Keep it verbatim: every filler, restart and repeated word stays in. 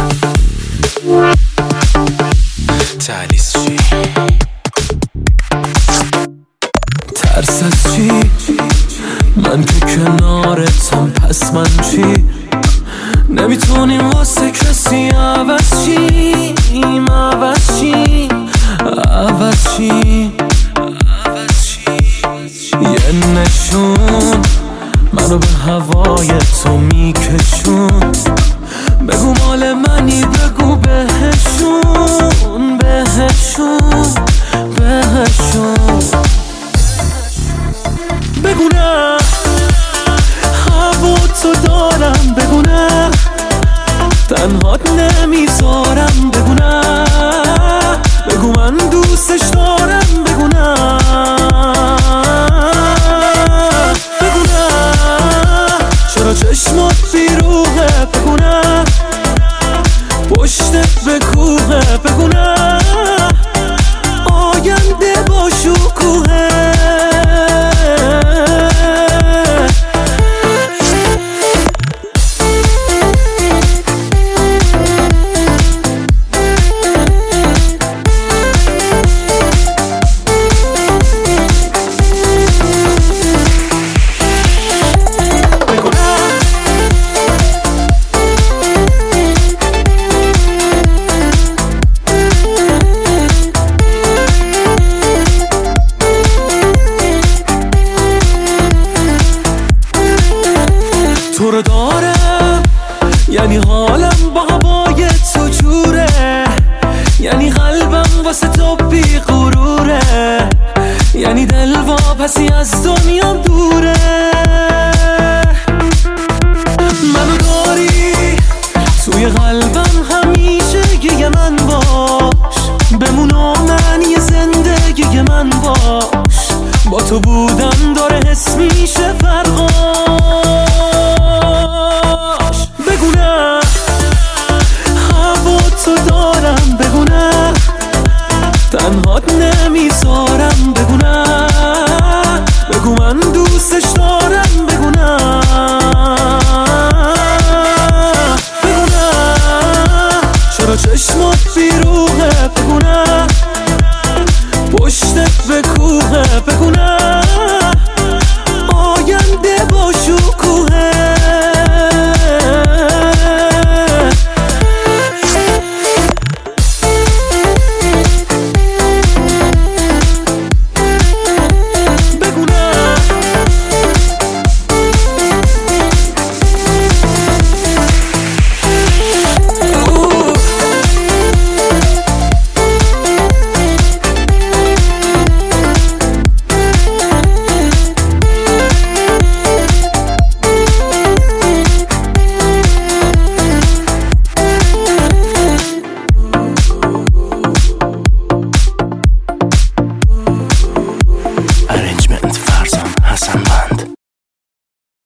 تعنیس چی؟ ترس از چی؟ من که کنارتم، پس من چی؟ نمیتونیم واسه کسی عوض چیم، عوض چیم، عوض چیم. یه نشون منو به هوای تو میکشون، بگو مال منی، بگو بهشون، بهشون، بهشون. بگو نه هوا تو دارم، بگو نه تنهات نمیذارم، بگو نه بگو من دوستش دارم، بگو نه بگو نه چرا چشمات بیروحه، بگو نه پشتت به کوهه، بگو نه آینده با شکوهه. تو رو دارم یعنی حالم با هوای تو جوره، یعنی قلبم واسه تو بی غروره، یعنی دل واپسی از دنیام دوره. منو داری توی قلبم همیشه، یه من باش بمون و معنی زندگی من باش، با تو بودن داره حس میشه فرقاش. بگو نه هوا تو دارم، بگو نه تنهات نمیذارم، بگو نه بگو من دوستش دارم.